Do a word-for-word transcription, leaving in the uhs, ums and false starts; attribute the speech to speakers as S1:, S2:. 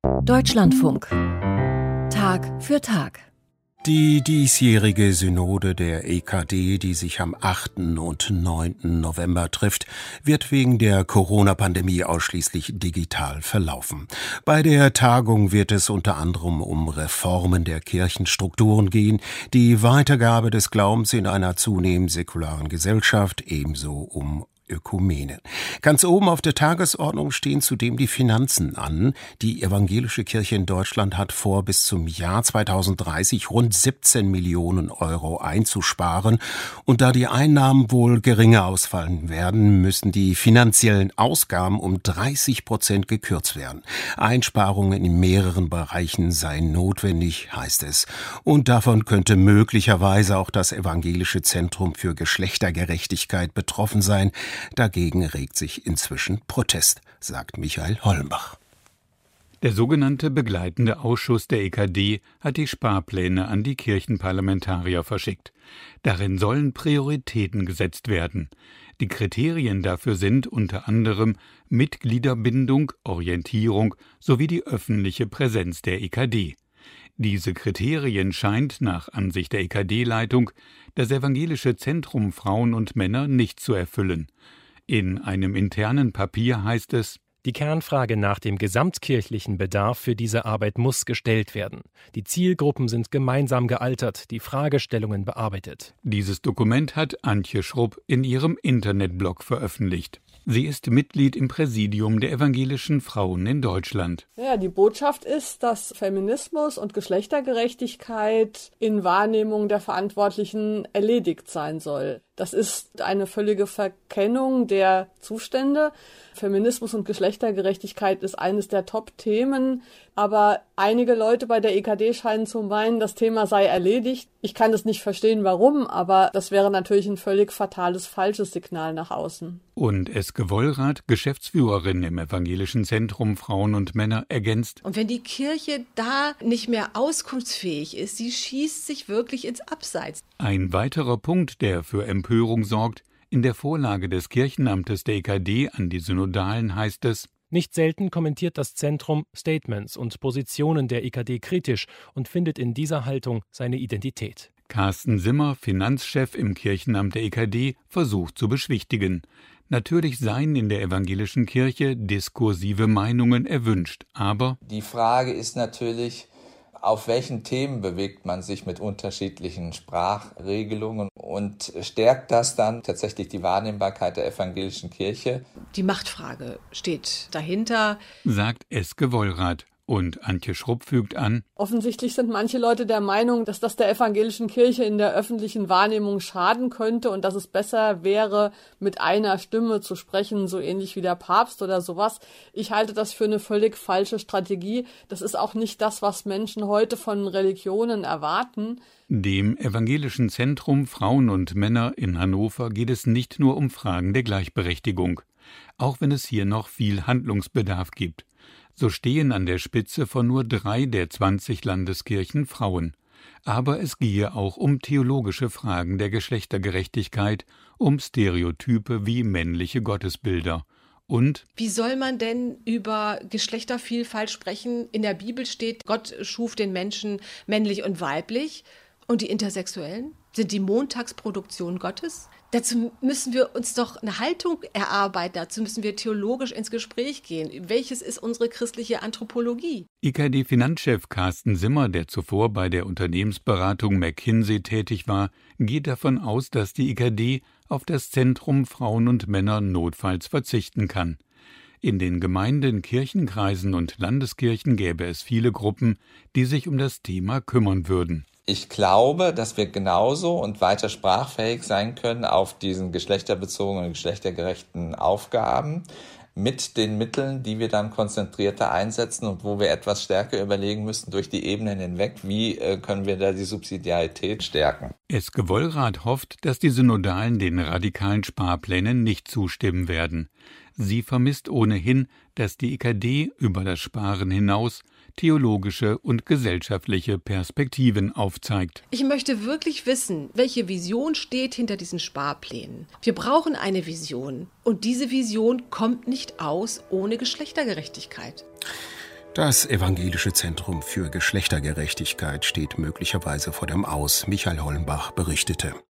S1: Deutschlandfunk. Tag für Tag.
S2: Die diesjährige Synode der E K D, die sich am achten und neunten November trifft, wird wegen der Corona-Pandemie ausschließlich digital verlaufen. Bei der Tagung wird es unter anderem um Reformen der Kirchenstrukturen gehen, die Weitergabe des Glaubens in einer zunehmend säkularen Gesellschaft, ebenso um Ökumene. Ganz oben auf der Tagesordnung stehen zudem die Finanzen an. Die evangelische Kirche in Deutschland hat vor, bis zum Jahr zweitausenddreißig rund siebzehn Millionen Euro einzusparen. Und da die Einnahmen wohl geringer ausfallen werden, müssen die finanziellen Ausgaben um dreißig Prozent gekürzt werden. Einsparungen in mehreren Bereichen seien notwendig, heißt es. Und davon könnte möglicherweise auch das Evangelische Zentrum für Geschlechtergerechtigkeit betroffen sein. Dagegen regt sich inzwischen Protest, sagt Michael Hollenbach.
S3: Der sogenannte begleitende Ausschuss der E K D hat die Sparpläne an die Kirchenparlamentarier verschickt. Darin sollen Prioritäten gesetzt werden. Die Kriterien dafür sind unter anderem Mitgliederbindung, Orientierung sowie die öffentliche Präsenz der E K D. Diese Kriterien scheint nach Ansicht der E K D-Leitung das Evangelische Zentrum Frauen und Männer nicht zu erfüllen. In einem internen Papier heißt es:
S4: Die Kernfrage nach dem gesamtkirchlichen Bedarf für diese Arbeit muss gestellt werden. Die Zielgruppen sind gemeinsam gealtert, die Fragestellungen bearbeitet.
S3: Dieses Dokument hat Antje Schrupp in ihrem Internetblog veröffentlicht. Sie ist Mitglied im Präsidium der evangelischen Frauen in Deutschland.
S5: Ja, die Botschaft ist, dass Feminismus und Geschlechtergerechtigkeit in Wahrnehmung der Verantwortlichen erledigt sein soll. Das ist eine völlige Verkennung der Zustände. Feminismus und Geschlechtergerechtigkeit ist eines der Top-Themen, aber einige Leute bei der E K D scheinen zu meinen, das Thema sei erledigt. Ich kann das nicht verstehen, warum, aber das wäre natürlich ein völlig fatales, falsches Signal nach außen.
S3: Und Eske Wollrath, Geschäftsführerin im Evangelischen Zentrum Frauen und Männer, ergänzt:
S6: Und wenn die Kirche da nicht mehr auskunftsfähig ist, sie schießt sich wirklich ins Abseits.
S3: Ein weiterer Punkt, der für Empörung sorgt: In der Vorlage des Kirchenamtes der E K D an die Synodalen heißt es:
S4: Nicht selten kommentiert das Zentrum Statements und Positionen der E K D kritisch und findet in dieser Haltung seine Identität.
S3: Carsten Simmer, Finanzchef im Kirchenamt der E K D, versucht zu beschwichtigen. Natürlich seien in der evangelischen Kirche diskursive Meinungen erwünscht, aber
S7: die Frage ist natürlich, auf welchen Themen bewegt man sich mit unterschiedlichen Sprachregelungen und stärkt das dann tatsächlich die Wahrnehmbarkeit der evangelischen Kirche?
S6: Die Machtfrage steht dahinter,
S3: sagt Eske Wollrath. Und Antje Schrupp fügt an:
S5: Offensichtlich sind manche Leute der Meinung, dass das der evangelischen Kirche in der öffentlichen Wahrnehmung schaden könnte und dass es besser wäre, mit einer Stimme zu sprechen, so ähnlich wie der Papst oder sowas. Ich halte das für eine völlig falsche Strategie. Das ist auch nicht das, was Menschen heute von Religionen erwarten.
S3: Dem Evangelischen Zentrum Frauen und Männer in Hannover geht es nicht nur um Fragen der Gleichberechtigung, auch wenn es hier noch viel Handlungsbedarf gibt. So stehen an der Spitze von nur drei der zwanzig Landeskirchen Frauen. Aber es gehe auch um theologische Fragen der Geschlechtergerechtigkeit, um Stereotype wie männliche Gottesbilder. Und
S6: wie soll man denn über Geschlechtervielfalt sprechen? In der Bibel steht, Gott schuf den Menschen männlich und weiblich. Und die Intersexuellen? Sind die Montagsproduktion Gottes? Dazu müssen wir uns doch eine Haltung erarbeiten, dazu müssen wir theologisch ins Gespräch gehen. Welches ist unsere christliche Anthropologie?
S3: E K D-Finanzchef Carsten Simmer, der zuvor bei der Unternehmensberatung McKinsey tätig war, geht davon aus, dass die E K D auf das Zentrum Frauen und Männer notfalls verzichten kann. In den Gemeinden, Kirchenkreisen und Landeskirchen gäbe es viele Gruppen, die sich um das Thema kümmern würden.
S7: Ich glaube, dass wir genauso und weiter sprachfähig sein können auf diesen geschlechterbezogenen, geschlechtergerechten Aufgaben mit den Mitteln, die wir dann konzentrierter einsetzen und wo wir etwas stärker überlegen müssen durch die Ebenen hinweg, wie äh, können wir da die Subsidiarität stärken.
S3: Eske Wollrath hofft, dass die Synodalen den radikalen Sparplänen nicht zustimmen werden. Sie vermisst ohnehin, dass die E K D über das Sparen hinaus theologische und gesellschaftliche Perspektiven aufzeigt.
S6: Ich möchte wirklich wissen, welche Vision steht hinter diesen Sparplänen. Wir brauchen eine Vision und diese Vision kommt nicht aus ohne Geschlechtergerechtigkeit.
S2: Das Evangelische Zentrum für Geschlechtergerechtigkeit steht möglicherweise vor dem Aus. Michael Hollenbach berichtete.